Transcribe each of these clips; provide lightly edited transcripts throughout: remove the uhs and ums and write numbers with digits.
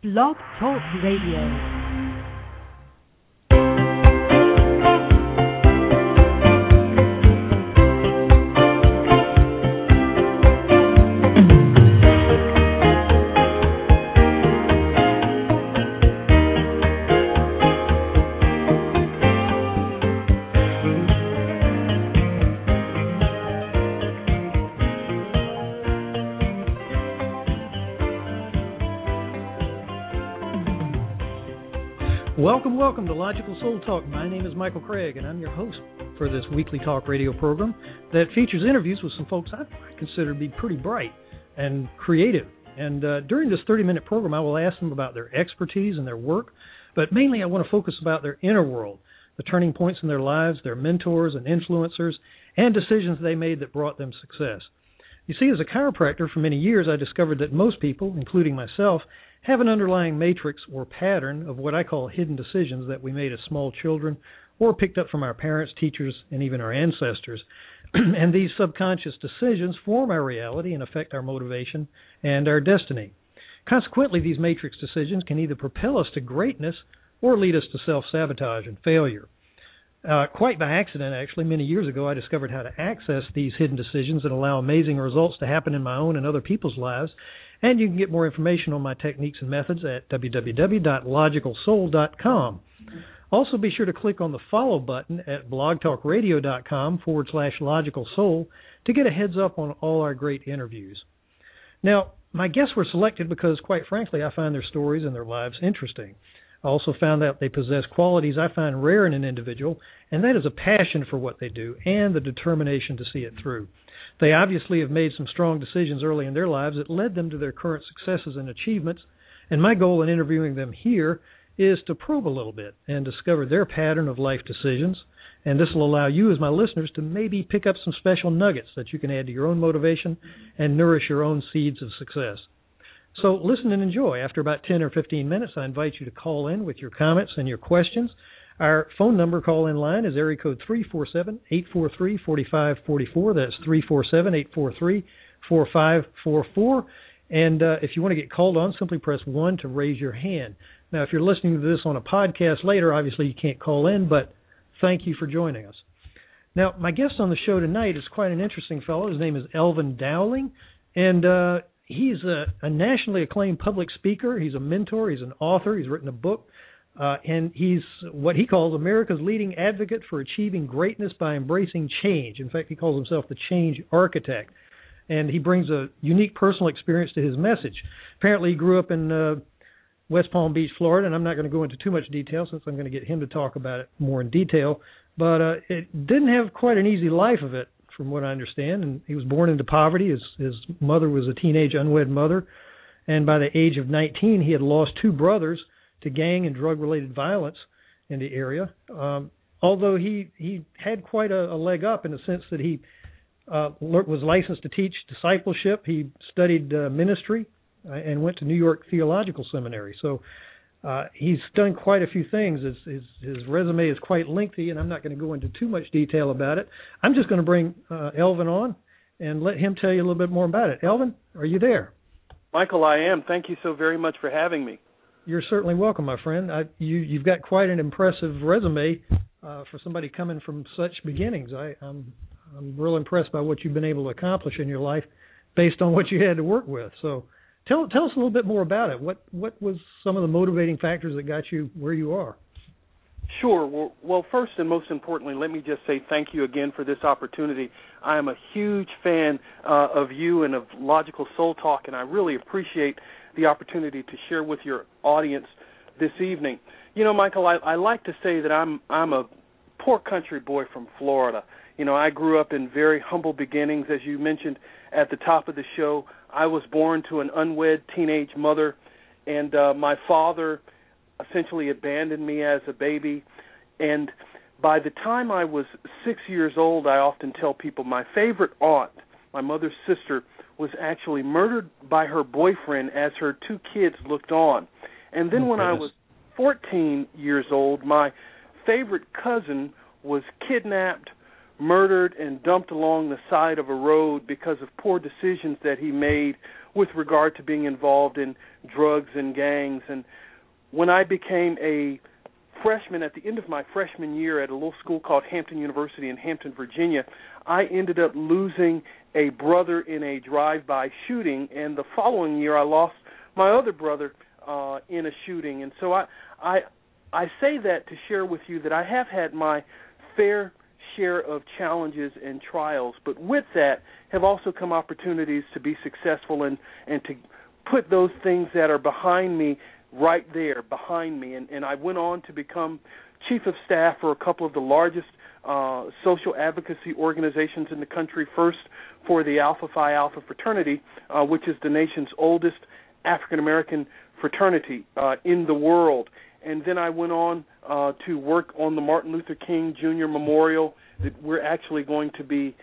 Blog Talk Radio. Welcome to Logical Soul Talk. My name is Michael Craig, and I'm your host for this weekly talk radio program that features interviews with some folks I consider to be pretty bright and creative. And during this 30-minute program, I will ask them about their expertise and their work, but mainly I want to focus about their inner world, the turning points in their lives, their mentors and influencers, and decisions they made that brought them success. You see, as a chiropractor for many years, I discovered that most people, including myself, have an underlying matrix or pattern of what I call hidden decisions that we made as small children or picked up from our parents, teachers, and even our ancestors. And these subconscious decisions form our reality and affect our motivation and our destiny. Consequently, these matrix decisions can either propel us to greatness or lead us to self-sabotage and failure. Quite by accident, actually, many years ago, I discovered how to access these hidden decisions and allow amazing results to happen in my own and other people's lives. And you can get more information on my techniques and methods at www.logicalsoul.com. Also, be sure to click on the follow button at blogtalkradio.com/logicalsoul to get a heads up on all our great interviews. Now, my guests were selected because, quite frankly, I find their stories and their lives interesting. I also found out they possess qualities I find rare in an individual, and that is a passion for what they do and the determination to see it through. They obviously have made some strong decisions early in their lives that led them to their current successes and achievements, and my goal in interviewing them here is to probe a little bit and discover their pattern of life decisions, and this will allow you as my listeners to maybe pick up some special nuggets that you can add to your own motivation and nourish your own seeds of success. So listen and enjoy. After about 10 or 15 minutes, I invite you to call in with your comments and your questions. Our phone number call-in line is area code 347-843-4544. That's 347-843-4544. And if you want to get called on, simply press 1 to raise your hand. Now, if you're listening to this on a podcast later, obviously you can't call in, but thank you for joining us. Now, my guest on the show tonight is quite an interesting fellow. His name is Elvin Dowling, and he's a nationally acclaimed public speaker. He's a mentor. He's an author. He's written a book. And he's what he calls America's leading advocate for achieving greatness by embracing change. In fact, he calls himself the change architect. And he brings a unique personal experience to his message. Apparently, he grew up in West Palm Beach, Florida, and I'm not going to go into too much detail since I'm going to get him to talk about it more in detail. But it didn't have quite an easy life of it, from what I understand. And he was born into poverty. His mother was a teenage unwed mother. And by the age of 19, he had lost 2 brothers to gang and drug-related violence in the area. Although he had quite a leg up in the sense that he was licensed to teach discipleship. He studied ministry and went to New York Theological Seminary. So he's done quite a few things. His resume is quite lengthy, and I'm not going to go into too much detail about it. I'm just going to bring Elvin on and let him tell you a little bit more about it. Elvin, are you there? Michael, I am. Thank you so very much for having me. You're certainly welcome, my friend. You've got quite an impressive resume for somebody coming from such beginnings. I'm real impressed by what you've been able to accomplish in your life based on what you had to work with. So tell us a little bit more about it. What was some of the motivating factors that got you where you are? Sure. Well, first and most importantly, let me just say thank you again for this opportunity. I am a huge fan of you and of Logical Soul Talk, and I really appreciate the opportunity to share with your audience this evening. You know, Michael, I like to say that I'm a poor country boy from Florida. You know, I grew up in very humble beginnings, as you mentioned at the top of the show. I was born to an unwed teenage mother, and my father essentially abandoned me as a baby. And by the time I was 6 years old, I often tell people my favorite aunt, my mother's sister, was actually murdered by her boyfriend as her 2 kids looked on. And then when I was 14 years old, my favorite cousin was kidnapped, murdered, and dumped along the side of a road because of poor decisions that he made with regard to being involved in drugs and gangs. And when I became a freshman, at the end of my freshman year at a little school called Hampton University in Hampton, Virginia, I ended up losing a brother in a drive-by shooting, and the following year I lost my other brother in a shooting. And so I say that to share with you that I have had my fair share of challenges and trials, but with that have also come opportunities to be successful and to put those things that are behind me right there behind me. And I went on to become chief of staff for a couple of the largest social advocacy organizations in the country, first for the Alpha Phi Alpha fraternity, which is the nation's oldest African-American fraternity in the world. And then I went on to work on the Martin Luther King Jr. Memorial that we're actually going to be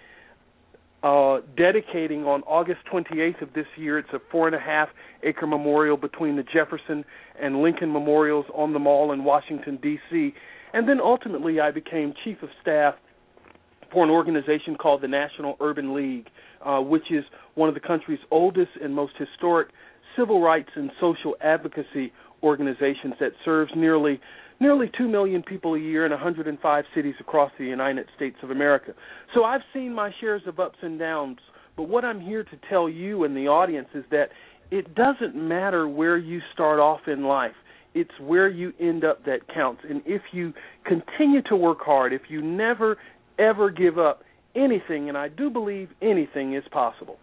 dedicating on August 28th of this year. It's a 4.5-acre memorial between the Jefferson and Lincoln memorials on the Mall in Washington, D.C. And then ultimately I became chief of staff for an organization called the National Urban League, which is one of the country's oldest and most historic civil rights and social advocacy organizations that serves nearly 2 million people a year in 105 cities across the United States of America. So I've seen my shares of ups and downs, but what I'm here to tell you and the audience is that it doesn't matter where you start off in life. It's where you end up that counts. And if you continue to work hard, if you never, ever give up anything, and I do believe anything is possible.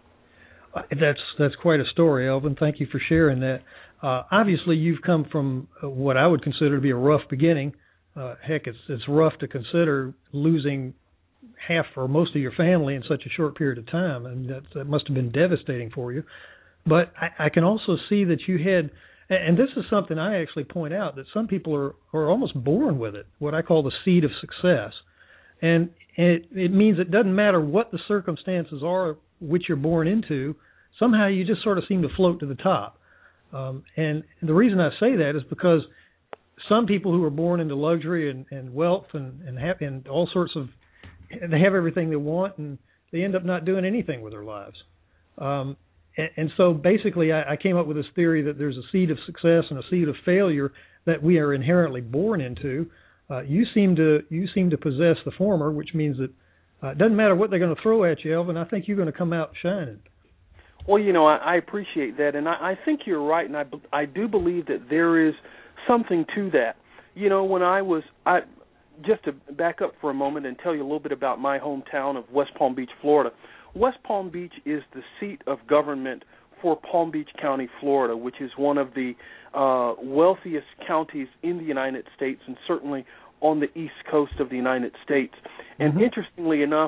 That's quite a story, Elvin. Thank you for sharing that. Obviously, you've come from what I would consider to be a rough beginning. Heck, it's rough to consider losing half or most of your family in such a short period of time, and that must have been devastating for you. But I can also see that you had, and this is something I actually point out, that some people are almost born with it, what I call the seed of success. And it means it doesn't matter what the circumstances are which you're born into, somehow you just sort of seem to float to the top. And the reason I say that is because some people who are born into luxury and wealth and all sorts of, they have everything they want and they end up not doing anything with their lives. And so basically I came up with this theory that there's a seed of success and a seed of failure that we are inherently born into. You seem to possess the former, which means that it doesn't matter what they're going to throw at you, Elvin. I think you're going to come out shining. Well, I appreciate that, and I think you're right, and I do believe that there is something to that. When I just to back up for a moment and tell you a little bit about my hometown of West Palm Beach, Florida. West Palm Beach is the seat of government for Palm Beach County, Florida, which is one of the wealthiest counties in the United States and certainly on the east coast of the United States. And interestingly enough,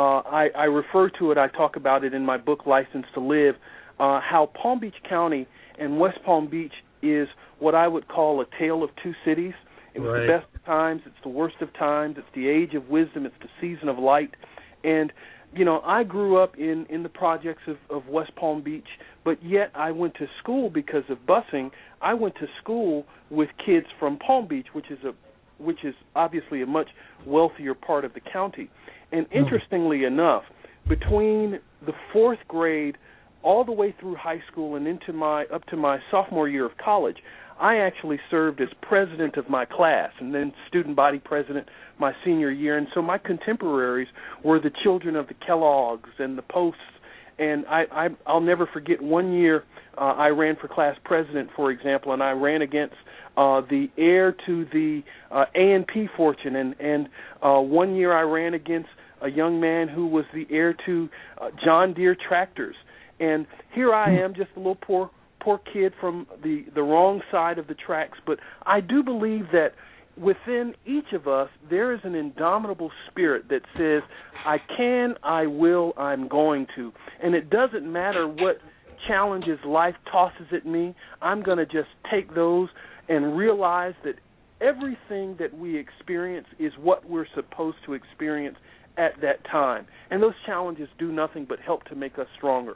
I refer to it, I talk about it in my book, License to Live, how Palm Beach County and West Palm Beach is what I would call a tale of two cities. It was the best of times, it's the worst of times, it's the age of wisdom, it's the season of light. And, I grew up in the projects of West Palm Beach, but yet I went to school because of busing. I went to school with kids from Palm Beach, which is obviously a much wealthier part of the county. And interestingly enough, between the fourth grade all the way through high school and up to my sophomore year of college, I actually served as president of my class and then student body president my senior year. And so my contemporaries were the children of the Kellogg's and the Posts. And I'll never forget one year I ran for class president, for example, and I ran against the heir to the A&P fortune. And one year I ran against a young man who was the heir to John Deere tractors. And here I am, just a little poor kid from the wrong side of the tracks. But I do believe that within each of us there is an indomitable spirit that says, I can, I will, I'm going to. And it doesn't matter what challenges life tosses at me, I'm going to just take those and realize that everything that we experience is what we're supposed to experience at that time. And those challenges do nothing but help to make us stronger.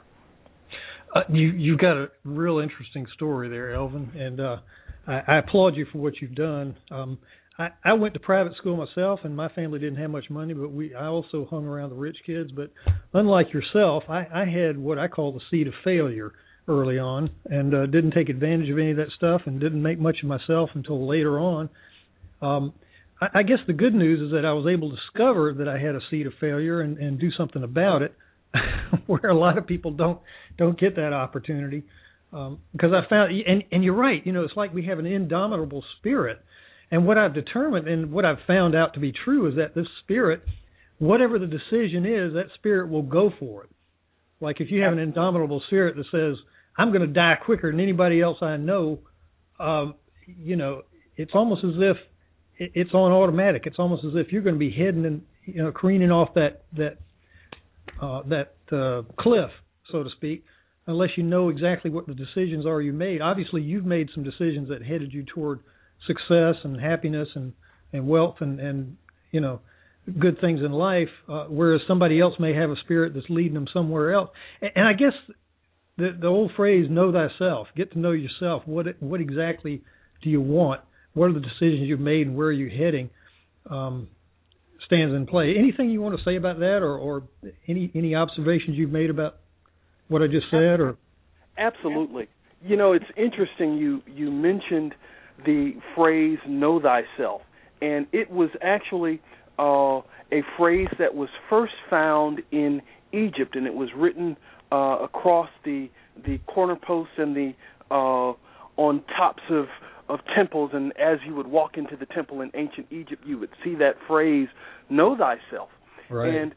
You've got a real interesting story there, Elvin, and I applaud you for what you've done. I went to private school myself, and my family didn't have much money, but I also hung around the rich kids. But unlike yourself, I had what I call the seed of failure. early on, and didn't take advantage of any of that stuff, and didn't make much of myself until later on. I guess the good news is that I was able to discover that I had a seed of failure and do something about it, where a lot of people don't get that opportunity. Because I found, and you're right, it's like we have an indomitable spirit. And what I've determined and what I've found out to be true is that this spirit, whatever the decision is, that spirit will go for it. Like if you have an indomitable spirit that says, I'm going to die quicker than anybody else I know, it's almost as if it's on automatic. It's almost as if you're going to be heading and, careening off that cliff, so to speak, unless you know exactly what the decisions are you made. Obviously, you've made some decisions that headed you toward success and happiness and wealth and good things in life, whereas somebody else may have a spirit that's leading them somewhere else. And I guess the old phrase, know thyself, get to know yourself. What exactly do you want? What are the decisions you've made and where are you heading stands in play. Anything you want to say about that or any observations you've made about what I just said? Or Absolutely. It's interesting you mentioned the phrase know thyself, and it was actually a phrase that was first found in Egypt, and it was written across the corner posts and the on tops of temples, and as you would walk into the temple in ancient Egypt, you would see that phrase, know thyself. Right. And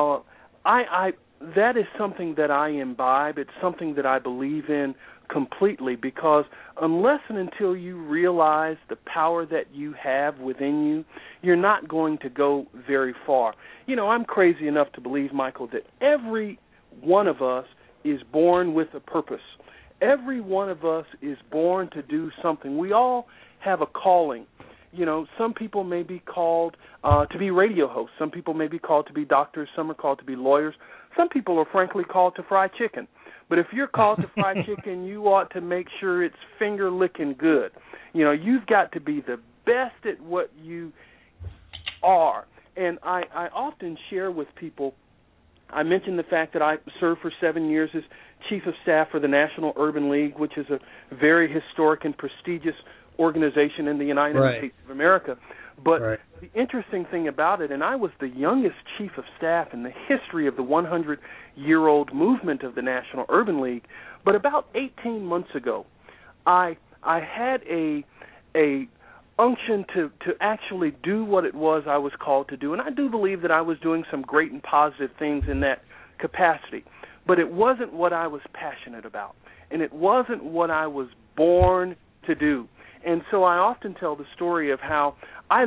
I that is something that I imbibe. It's something that I believe in completely, because unless and until you realize the power that you have within you, you're not going to go very far. I'm crazy enough to believe, Michael, that every one of us is born with a purpose. Every one of us is born to do something. We all have a calling. Some people may be called to be radio hosts. Some people may be called to be doctors. Some are called to be lawyers. Some people are frankly called to fry chicken. But if you're called to fry chicken, you ought to make sure it's finger-licking good. You've got to be the best at what you are. And I often share with people, I mentioned the fact that I served for 7 years as Chief of Staff for the National Urban League, which is a very historic and prestigious organization in the United States of America. But the interesting thing about it, and I was the youngest Chief of Staff in the history of the 100-year-old movement of the National Urban League, but about 18 months ago, I had a unction to actually do what it was I was called to do, and I do believe that I was doing some great and positive things in that capacity. But it wasn't what I was passionate about, and it wasn't what I was born to do. And so I often tell the story of how I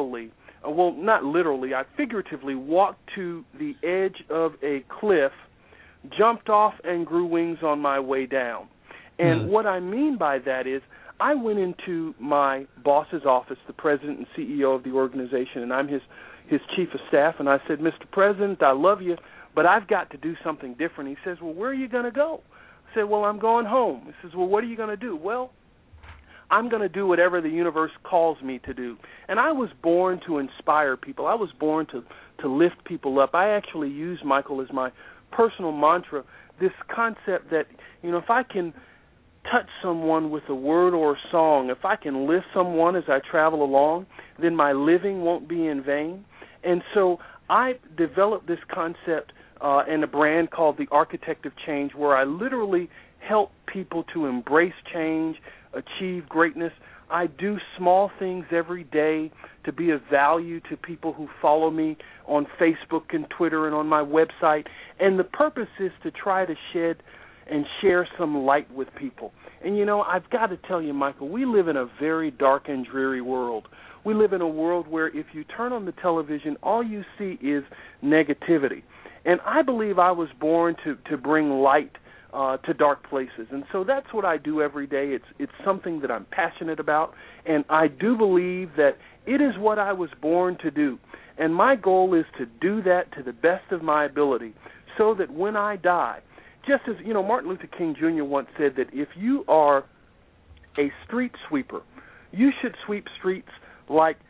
I figuratively walked to the edge of a cliff, jumped off, and grew wings on my way down. And what I mean by that is I went into my boss's office, the president and CEO of the organization, and I'm his chief of staff, and I said, Mr. President, I love you, but I've got to do something different. He says, well, where are you going to go? I said, well, I'm going home. He says, well, what are you going to do? Well, I'm going to do whatever the universe calls me to do. And I was born to inspire people. I was born to lift people up. I actually use, Michael, as my personal mantra, this concept that, if I can touch someone with a word or a song, if I can lift someone as I travel along, then my living won't be in vain. And so I developed this concept and a brand called the Architect of Change, where I literally help people to embrace change, achieve greatness. I do small things every day to be of value to people who follow me on Facebook and Twitter and on my website. And the purpose is to try to shed and share some light with people. And, I've got to tell you, Michael, we live in a very dark and dreary world. We live in a world where if you turn on the television, all you see is negativity. And I believe I was born to bring light to dark places. And so that's what I do every day. It's something that I'm passionate about, and I do believe that it is what I was born to do. And my goal is to do that to the best of my ability so that when I die, just as, Martin Luther King Jr. once said that if you are a street sweeper, you should sweep streets like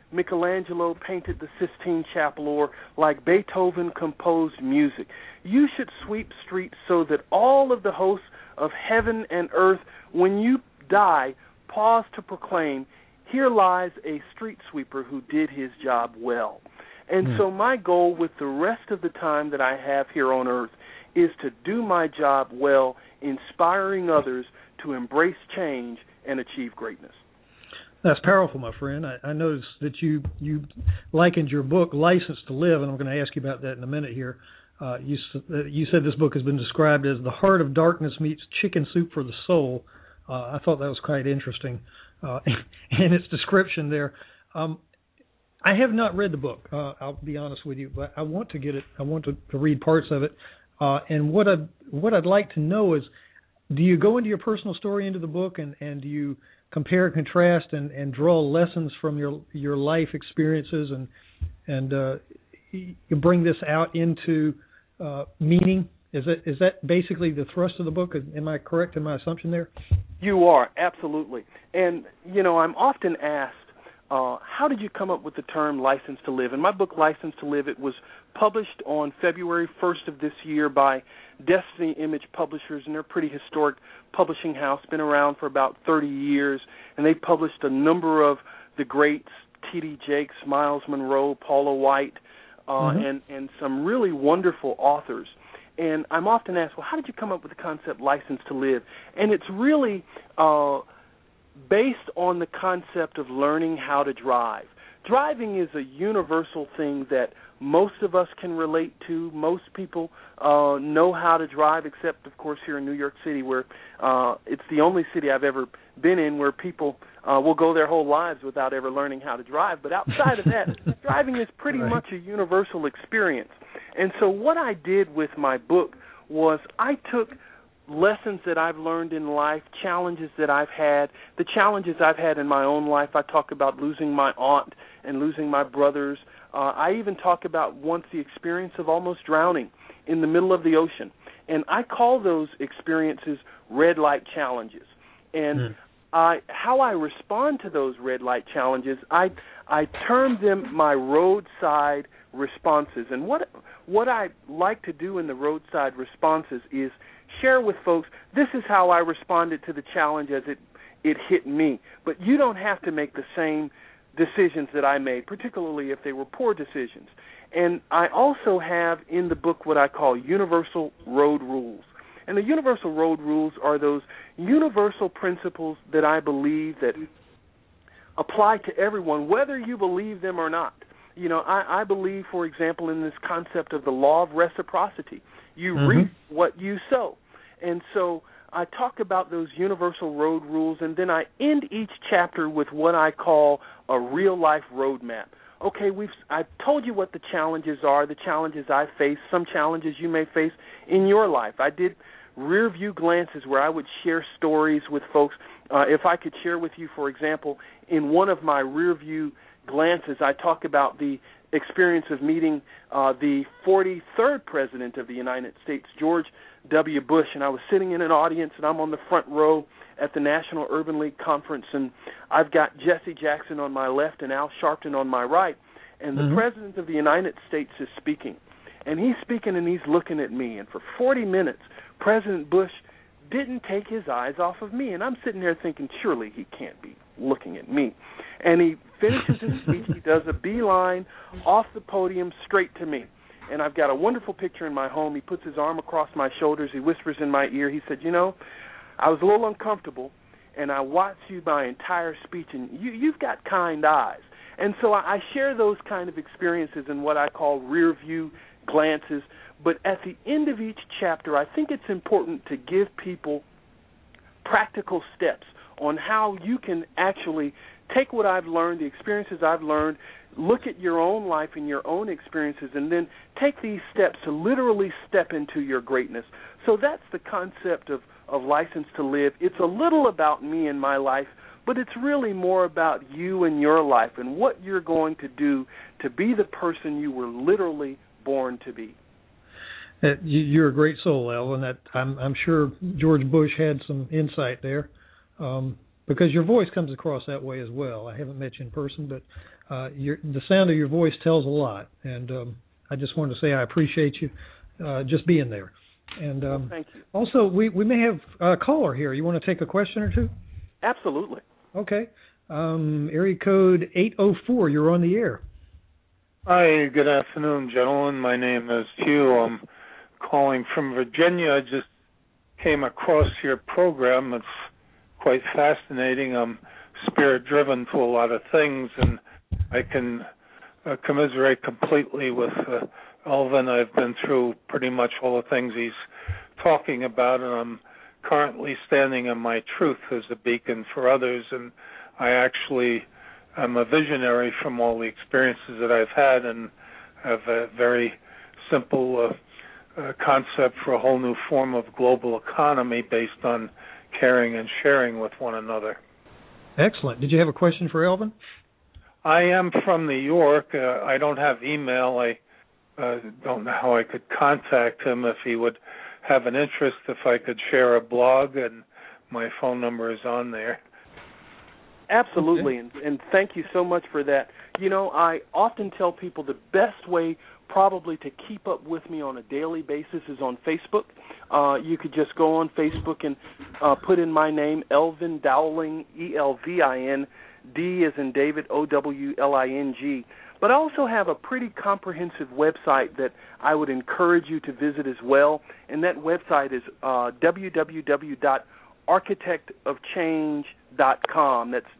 Michelangelo painted the Sistine Chapel or like Beethoven composed music. You should sweep streets so that all of the hosts of heaven and earth, when you die, pause to proclaim, here lies a street sweeper who did his job well. And so my goal with the rest of the time that I have here on earth is to do my job well, inspiring others to embrace change and achieve greatness. That's powerful, my friend. I noticed that you likened your book, License to Live, and I'm going to ask you about that in a minute here. You said this book has been described as the heart of darkness meets chicken soup for the soul. I thought that was quite interesting in its description there. I have not read the book, I'll be honest with you, but I want to get it. I want to read parts of it. And what I'd like to know is, do you go into your personal story into the book and do you compare and contrast and draw lessons from your life experiences and you bring this out into meaning? Is that basically the thrust of the book? Am I correct in my assumption there? You are, absolutely. And, I'm often asked, how did you come up with the term License to Live? In my book, License to Live, it was published on February 1st of this year by Destiny Image Publishers, and they're a pretty historic publishing house, been around for about 30 years, and they've published a number of the greats, T.D. Jakes, Miles Monroe, Paula White, and some really wonderful authors. And I'm often asked, well, how did you come up with the concept License to Live? And it's really based on the concept of learning how to drive. Driving is a universal thing that most of us can relate to. Most people know how to drive, except, of course, here in New York City, where it's the only city I've ever been in where people will go their whole lives without ever learning how to drive. But outside of that, driving is pretty much a universal experience. And so what I did with my book was I took lessons that I've learned in life, challenges that I've had, the challenges I've had in my own life. I talk about losing my aunt and losing my brothers. I even talk about once the experience of almost drowning in the middle of the ocean. And I call those experiences red light challenges. And how I respond to those red light challenges, I term them my roadside responses. And what I like to do in the roadside responses is share with folks, this is how I responded to the challenge as it hit me. But you don't have to make the same decisions that I made, particularly if they were poor decisions. And I also have in the book what I call universal road rules. And the universal road rules are those universal principles that I believe that apply to everyone, whether you believe them or not. I believe, for example, in this concept of the law of reciprocity. You reap what you sow. And so I talk about those universal road rules, and then I end each chapter with what I call a real-life roadmap. Okay, I've told you what the challenges are, the challenges I face, some challenges you may face in your life. I did rear-view glances where I would share stories with folks. If I could share with you, for example, in one of my rear-view glances, I talk about the experience of meeting the 43rd President of the United States, George W. Bush, and I was sitting in an audience, and I'm on the front row at the National Urban League Conference, and I've got Jesse Jackson on my left and Al Sharpton on my right, and the President of the United States is speaking. And he's speaking, and he's looking at me, and for 40 minutes, President Bush didn't take his eyes off of me, and I'm sitting there thinking, surely he can't be looking at me. And he finishes his speech, he does a beeline off the podium straight to me. And I've got a wonderful picture in my home. He puts his arm across my shoulders. He whispers in my ear. He said, I was a little uncomfortable, and I watched you my entire speech, and you've got kind eyes. And so I share those kind of experiences in what I call rear-view glances. But at the end of each chapter, I think it's important to give people practical steps on how you can actually take what I've learned, the experiences I've learned, look at your own life and your own experiences, and then take these steps to literally step into your greatness. So that's the concept of License to Live. It's a little about me and my life, but it's really more about you and your life and what you're going to do to be the person you were literally born to be. You're a great soul, Al, and I'm sure George Bush had some insight there. because your voice comes across that way as well. I haven't met you in person, but the sound of your voice tells a lot. And I just wanted to say I appreciate you just being there. And thank you. Also, we may have a caller here. You want to take a question or two? Absolutely. Okay. Area code 804, you're on the air. Hi, good afternoon, gentlemen. My name is Hugh. I'm calling from Virginia. I just came across your program. It's quite fascinating. I'm spirit-driven to a lot of things, and I can commiserate completely with Elvin. I've been through pretty much all the things he's talking about, and I'm currently standing in my truth as a beacon for others, and I actually am a visionary from all the experiences that I've had and have a very simple concept for a whole new form of global economy based on caring and sharing with one another. Excellent. Did you have a question for Elvin? I am from New York. I don't have email. I don't know how I could contact him. If he would have an interest, if I could share a blog, and my phone number is on there. Absolutely, okay. and thank you so much for that. You know, I often tell people the best way probably to keep up with me on a daily basis is on Facebook. You could just go on Facebook and put in my name, Elvin Dowling, Elvin, D as in David, Owling. But I also have a pretty comprehensive website that I would encourage you to visit as well, and that website is www.architectofchange.com. That's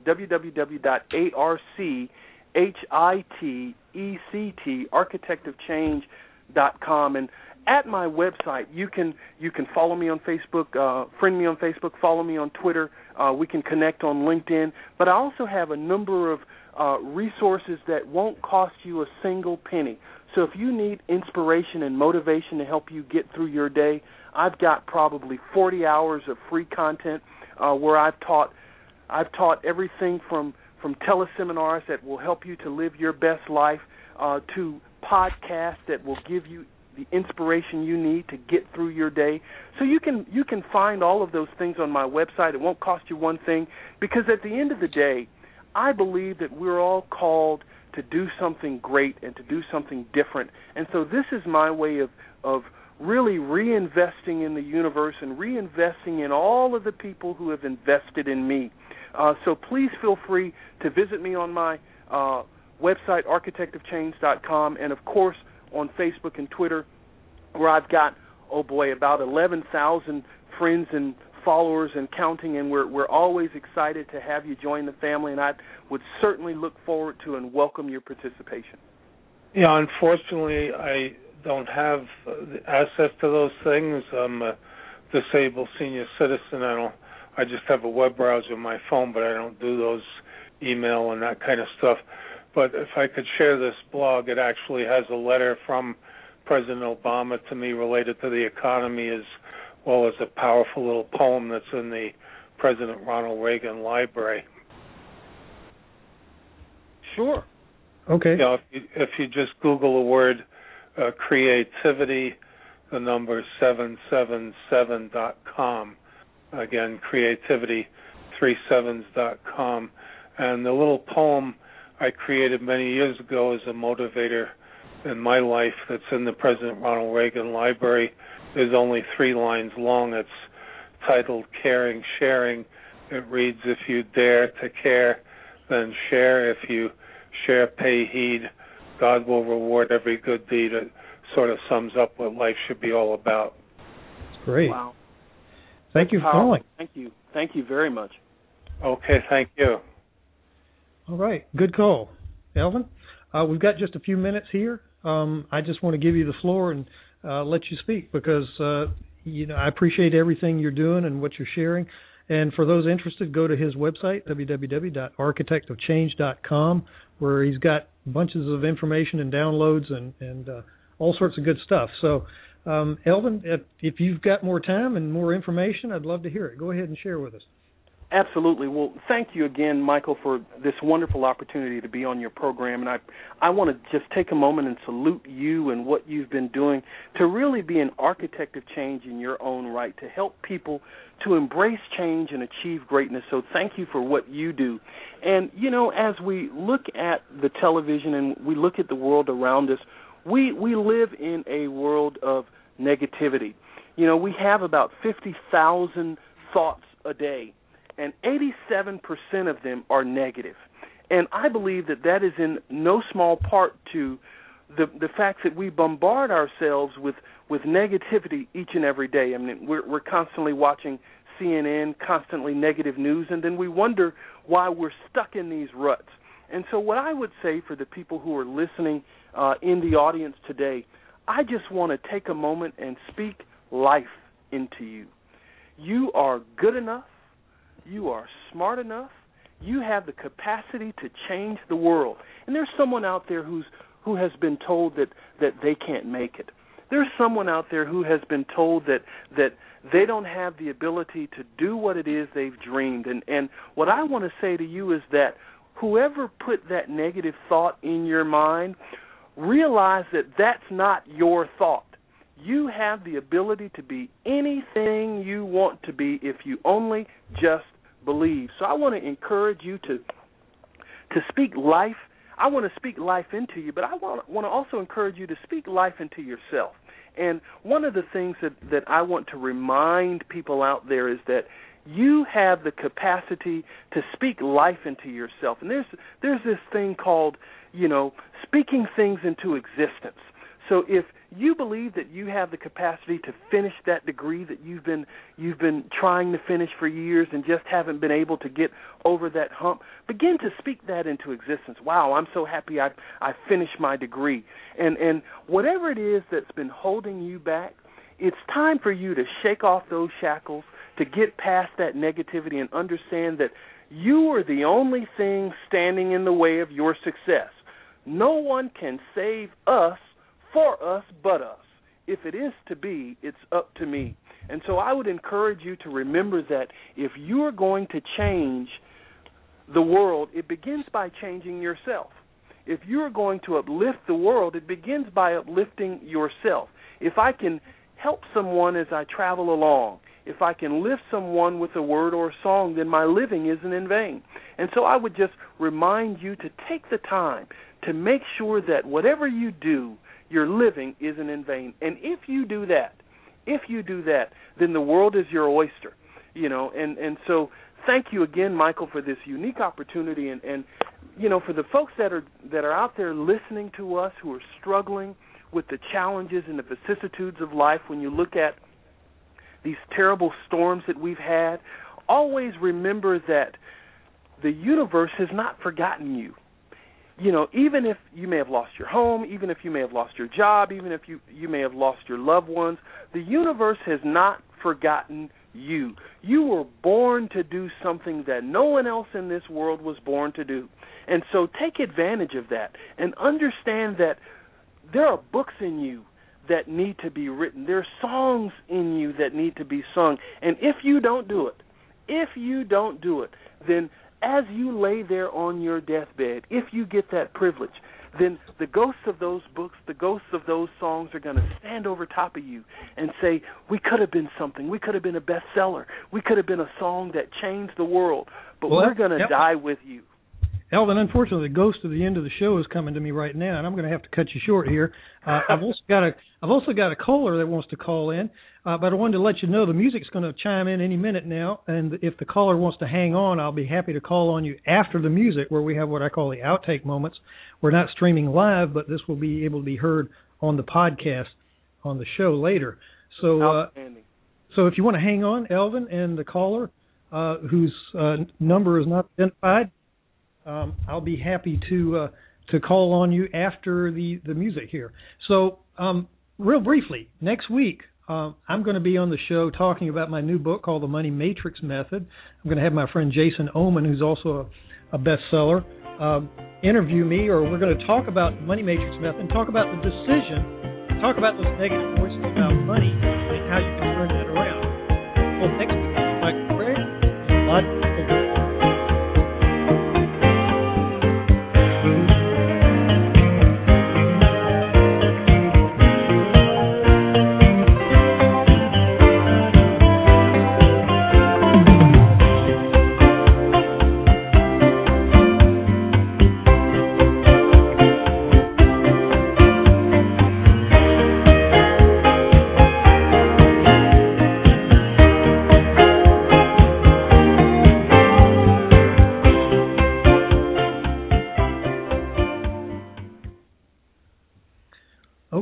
www.architect, architectofchange.com. And at my website, you can follow me on Facebook, friend me on Facebook, follow me on Twitter. We can connect on LinkedIn. But I also have a number of resources that won't cost you a single penny. So if you need inspiration and motivation to help you get through your day, I've got probably 40 hours of free content where I've taught everything from teleseminars that will help you to live your best life to podcasts that will give you the inspiration you need to get through your day. So you can find all of those things on my website. It won't cost you one thing, because at the end of the day, I believe that we're all called to do something great and to do something different. And so this is my way of really reinvesting in the universe and reinvesting in all of the people who have invested in me. So please feel free to visit me on my website, architectofchange.com, and, of course, on Facebook and Twitter, where I've got, about 11,000 friends and followers and counting, and we're always excited to have you join the family, and I would certainly look forward to and welcome your participation. Yeah, unfortunately, I don't have access to those things. I'm a disabled senior citizen. I just have a web browser on my phone, but I don't do those email and that kind of stuff. But if I could share this blog, it actually has a letter from President Obama to me related to the economy, as well as a powerful little poem that's in the President Ronald Reagan Library. Sure. Okay. You know, if you just Google the word creativity, the number 777.com. Again, creativity37s.com. And the little poem I created many years ago as a motivator in my life that's in the President Ronald Reagan Library is only 3 lines long. It's titled Caring, Sharing. It reads, if you dare to care, then share. If you share, pay heed. God will reward every good deed. It sort of sums up what life should be all about. That's great. Wow. Thank you for calling. Thank you. Thank you very much. Okay, thank you. All right, good call. Elvin, we've got just a few minutes here. I just want to give you the floor and let you speak because, I appreciate everything you're doing and what you're sharing. And for those interested, go to his website, www.architectofchange.com, where he's got bunches of information and downloads and all sorts of good stuff. So, Elvin, if you've got more time and more information, I'd love to hear it. Go ahead and share with us. Absolutely. Well, thank you again, Michael, for this wonderful opportunity to be on your program. And I want to just take a moment and salute you and what you've been doing to really be an architect of change in your own right, to help people to embrace change and achieve greatness. So thank you for what you do. And, you know, as we look at the television and we look at the world around us, we live in a world of negativity. You know, we have about 50,000 thoughts a day, and 87% of them are negative. And I believe that is in no small part to the fact that we bombard ourselves with negativity each and every day. I mean, we're constantly watching CNN, constantly negative news, and then we wonder why we're stuck in these ruts. And so what I would say for the people who are listening in the audience today, I just want to take a moment and speak life into you. You are good enough. You are smart enough. You have the capacity to change the world. And there's someone out there who has been told that they can't make it. There's someone out there who has been told that they don't have the ability to do what it is they've dreamed. And what I want to say to you is that whoever put that negative thought in your mind, realize that that's not your thought. You have the ability to be anything you want to be if you only just believe. So I want to encourage you to speak life. I want to speak life into you, but I want to also encourage you to speak life into yourself. And one of the things that I want to remind people out there is that you have the capacity to speak life into yourself. And there's this thing called, you know, speaking things into existence. So if you believe that you have the capacity to finish that degree that you've been trying to finish for years and just haven't been able to get over that hump, begin to speak that into existence. Wow, I'm so happy I finished my degree. And whatever it is that's been holding you back, it's time for you to shake off those shackles, to get past that negativity and understand that you are the only thing standing in the way of your success. No one can save us for us but us. If it is to be, it's up to me. And so I would encourage you to remember that if you are going to change the world, it begins by changing yourself. If you are going to uplift the world, it begins by uplifting yourself. If I can help someone as I travel along, if I can lift someone with a word or a song, then my living isn't in vain. And so I would just remind you to take the time to make sure that whatever you do, your living isn't in vain. And if you do that, then the world is your oyster, you know. And so thank you again, Michael, for this unique opportunity. And you know, for the folks that are out there listening to us who are struggling with the challenges and the vicissitudes of life, when you look at these terrible storms that we've had, always remember that the universe has not forgotten you. You know, even if you may have lost your home, even if you may have lost your job, even if you may have lost your loved ones, the universe has not forgotten you. You were born to do something that no one else in this world was born to do. And so take advantage of that and understand that there are books in you that need to be written. There are songs in you that need to be sung. And if you don't do it, then as you lay there on your deathbed, if you get that privilege, then the ghosts of those books, the ghosts of those songs are going to stand over top of you and say, we could have been something. We could have been a bestseller. We could have been a song that changed the world. But we're going to die with you. Elvin, unfortunately, the ghost of the end of the show is coming to me right now, and I'm going to have to cut you short here. I've also got a caller that wants to call in, but I wanted to let you know the music's going to chime in any minute now, and if the caller wants to hang on, I'll be happy to call on you after the music, where we have what I call the outtake moments. We're not streaming live, but this will be able to be heard on the podcast on the show later. So if you want to hang on, Elvin, and the caller whose number is not identified, I'll be happy to call on you after the music here. So real briefly, next week I'm going to be on the show talking about my new book called The Money Matrix Method. I'm going to have my friend Jason Oman, who's also a bestseller, interview me, or we're going to talk about the Money Matrix Method and talk about the decision, talk about those negative voices about money and how you can turn that around. Well, next week, Michael Craig,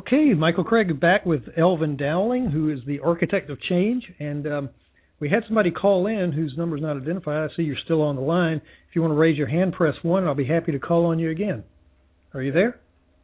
Okay, Michael Craig back with Elvin Dowling, who is the architect of change. And we had somebody call in whose number is not identified. I see you're still on the line. If you want to raise your hand, press 1, and I'll be happy to call on you again. Are you there?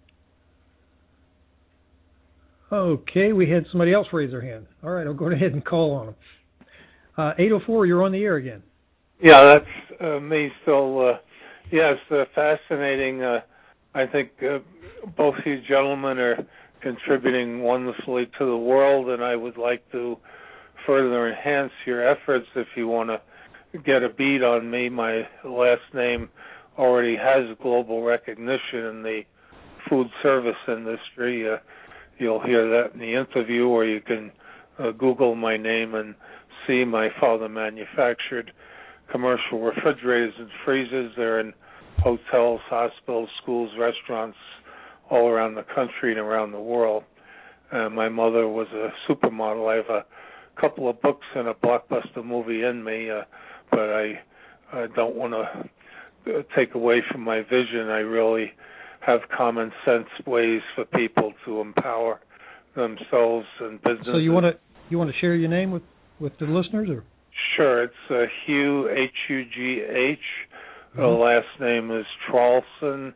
Okay, we had somebody else raise their hand. All right, I'll go ahead and call on them. 804, you're on the air again. Yeah, that's me still. Yes, fascinating. I think both you gentlemen are contributing wonderfully to the world, and I would like to further enhance your efforts. If you want to get a beat on me, my last name already has global recognition in the food service industry. You'll hear that in the interview, or you can Google my name and see my father manufactured commercial refrigerators and freezers. They're in hotels, hospitals, schools, restaurants all around the country and around the world. My mother was a supermodel. I have a couple of books and a blockbuster movie in me, but I don't want to take away from my vision. I really have common sense ways for people to empower themselves and businesses. So you want to share your name with the listeners, or? Sure, it's Hugh, H-U-G-H. The last name is Traulsen,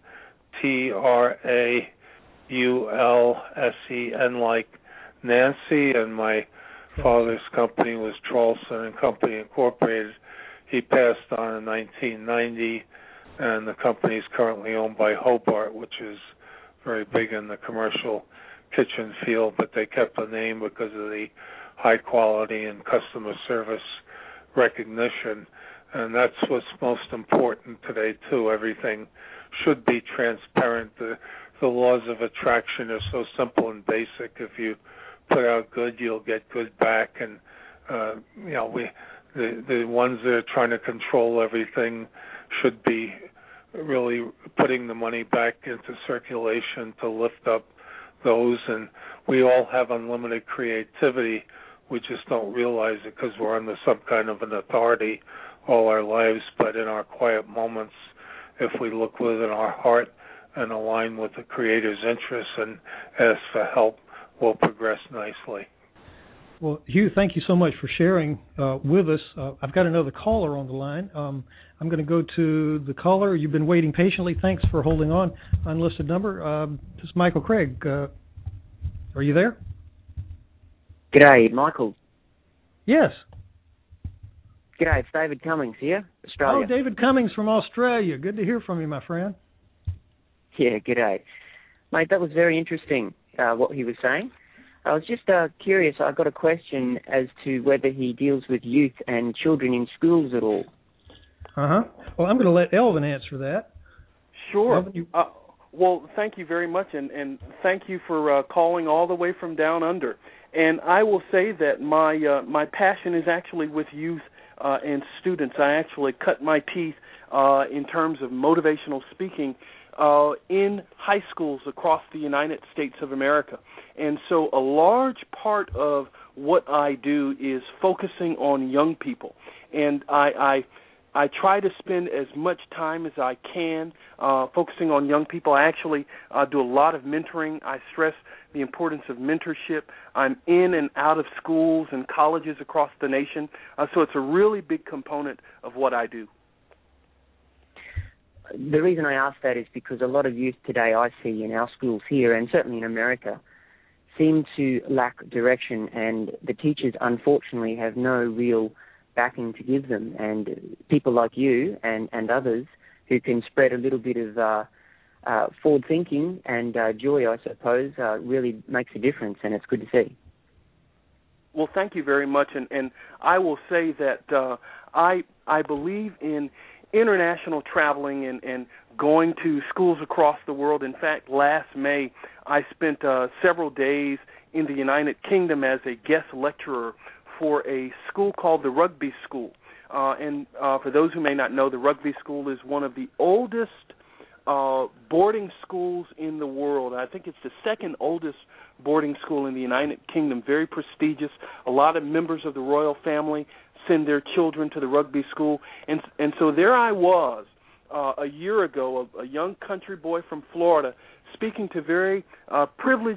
Traulsen, like Nancy, and my father's company was Traulsen and Company Incorporated. He passed on in 1990, and the company is currently owned by Hobart, which is very big in the commercial kitchen field, but they kept the name because of the high quality and customer service recognition. And that's what's most important today, too. Everything should be transparent. The laws of attraction are so simple and basic. If you put out good, you'll get good back. And, the ones that are trying to control everything should be really putting the money back into circulation to lift up those. And we all have unlimited creativity. We just don't realize it because we're under some kind of an authority all our lives. But in our quiet moments, if we look within our heart and align with the Creator's interests and ask for help, we'll progress nicely. Well, Hugh, thank you so much for sharing with us. I've got another caller on the line. I'm going to go to the caller. You've been waiting patiently. Thanks for holding on. Unlisted number. This is Michael Craig. Are you there? G'day, Michael. Yes. G'day, it's David Cummings here, Australia. Oh, David Cummings from Australia. Good to hear from you, my friend. Yeah, g'day. Mate, that was very interesting, what he was saying. I was just curious. I got a question as to whether he deals with youth and children in schools at all. Uh-huh. Well, I'm going to let Elvin answer that. Sure. Elvin, well, thank you very much, and thank you for calling all the way from down under. And I will say that my passion is actually with youth and students. I actually cut my teeth in terms of motivational speaking in high schools across the United States of America. And so a large part of what I do is focusing on young people. And I try to spend as much time as I can focusing on young people. I actually do a lot of mentoring. I stress the importance of mentorship. I'm in and out of schools and colleges across the nation. So it's a really big component of what I do. The reason I ask that is because a lot of youth today I see in our schools here, and certainly in America, seem to lack direction, and the teachers unfortunately have no real backing to give them. And people like you and others who can spread a little bit of forward thinking and joy, I suppose, really makes a difference, and it's good to see. Well, thank you very much, and I will say that I believe in international traveling and going to schools across the world. In fact, last May, I spent several days in the United Kingdom as a guest lecturer for a school called the Rugby School. And for those who may not know, the Rugby School is one of the oldest boarding schools in the world. I think it's the second oldest boarding school in the United Kingdom, very prestigious. A lot of members of the royal family send their children to the Rugby School. And so there I was a year ago, a young country boy from Florida, speaking to very privileged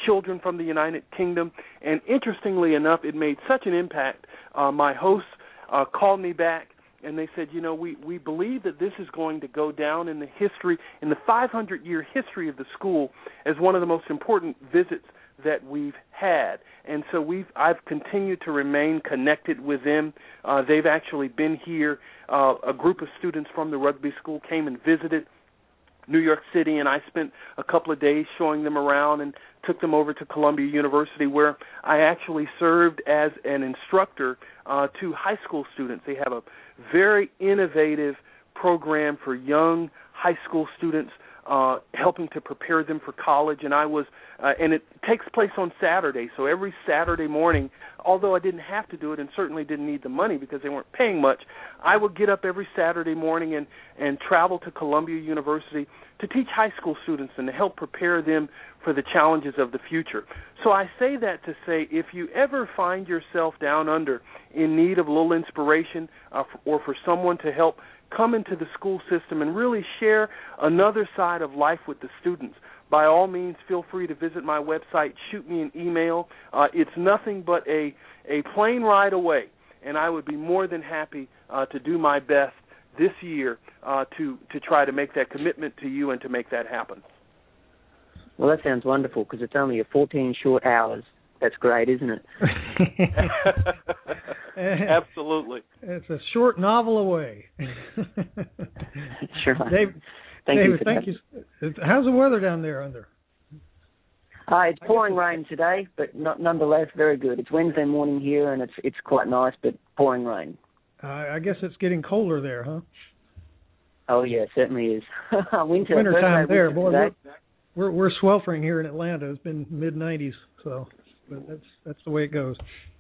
children from the United Kingdom. And interestingly enough, it made such an impact. My hosts called me back, and they said, we believe that this is going to go down in the 500-year history of the school as one of the most important visits that we've had. And so I've continued to remain connected with them. They've actually been here. A group of students from the rugby school came and visited New York City, and I spent a couple of days showing them around and took them over to Columbia University, where I actually served as an instructor to high school students. They have a very innovative program for young high school students, helping to prepare them for college, and and it takes place on Saturday. So every Saturday morning, although I didn't have to do it and certainly didn't need the money because they weren't paying much, I would get up every Saturday morning and travel to Columbia University to teach high school students and to help prepare them for the challenges of the future. So I say that to say, if you ever find yourself down under in need of a little inspiration or for someone to help come into the school system and really share another side of life with the students, by all means, feel free to visit my website, shoot me an email. It's nothing but a plane ride away, and I would be more than happy to do my best this year to try to make that commitment to you and to make that happen. Well, that sounds wonderful because it's only 14 short hours. That's great, isn't it? Absolutely. It's a short novel away. Sure. David, thank you. How's the weather down there under? It's pouring rain today, but nonetheless very good. It's Wednesday morning here, and it's quite nice, but pouring rain. I guess it's getting colder there, huh? Oh yeah, it certainly is. Winter time there, boy. We're sweltering here in Atlanta. It's been mid-90s, so but that's the way it goes.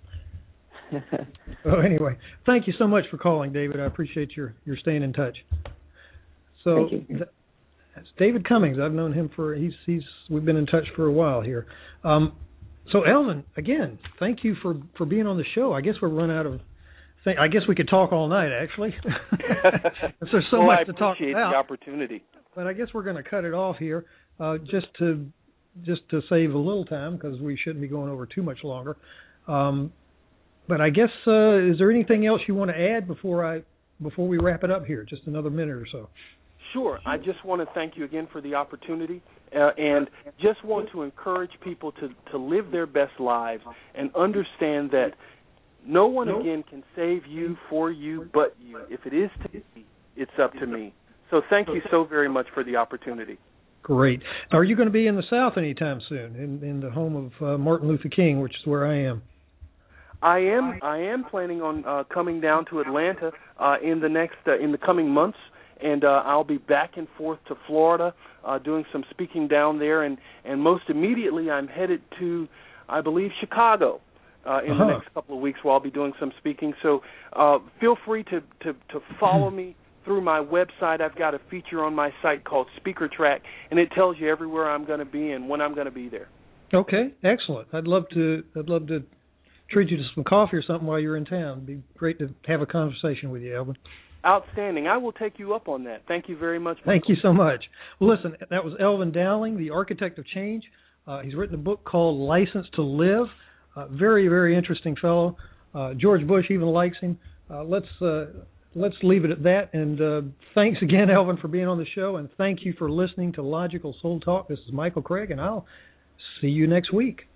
So anyway, thank you so much for calling, David. I appreciate your staying in touch. So that's David Cummings. I've known him we've been in touch for a while here. So Elvin, again, thank you for being on the show. I guess we're run out of. I guess we could talk all night, actually. There's so much to talk about. I appreciate the opportunity. But I guess we're going to cut it off here, just to save a little time because we shouldn't be going over too much longer. But I guess is there anything else you want to add before we wrap it up here? Just another minute or so. Sure. I just want to thank you again for the opportunity, and just want to encourage people to live their best lives and understand that no one again can save you for you but you. If it is to me, it's up to me. So thank you so very much for the opportunity. Great. Are you going to be in the South anytime soon, in the home of Martin Luther King, which is where I am? I am planning on coming down to Atlanta in the coming months, and I'll be back and forth to Florida doing some speaking down there, and most immediately I'm headed to, I believe, Chicago in the next couple of weeks where I'll be doing some speaking. So feel free to follow me through my website. I've got a feature on my site called Speaker Track, and it tells you everywhere I'm going to be and when I'm going to be there. Okay, excellent. I'd love to treat you to some coffee or something while you're in town. It'd be great to have a conversation with you, Elvin. Outstanding. I will take you up on that. Thank you very much, Michael. Thank you so much. Well, listen, that was Elvin Dowling, the architect of change. He's written a book called License to Live. Very, very interesting fellow. George Bush even likes him. Let's leave it at that. And thanks again, Elvin, for being on the show. And thank you for listening to Logical Soul Talk. This is Michael Craig, and I'll see you next week.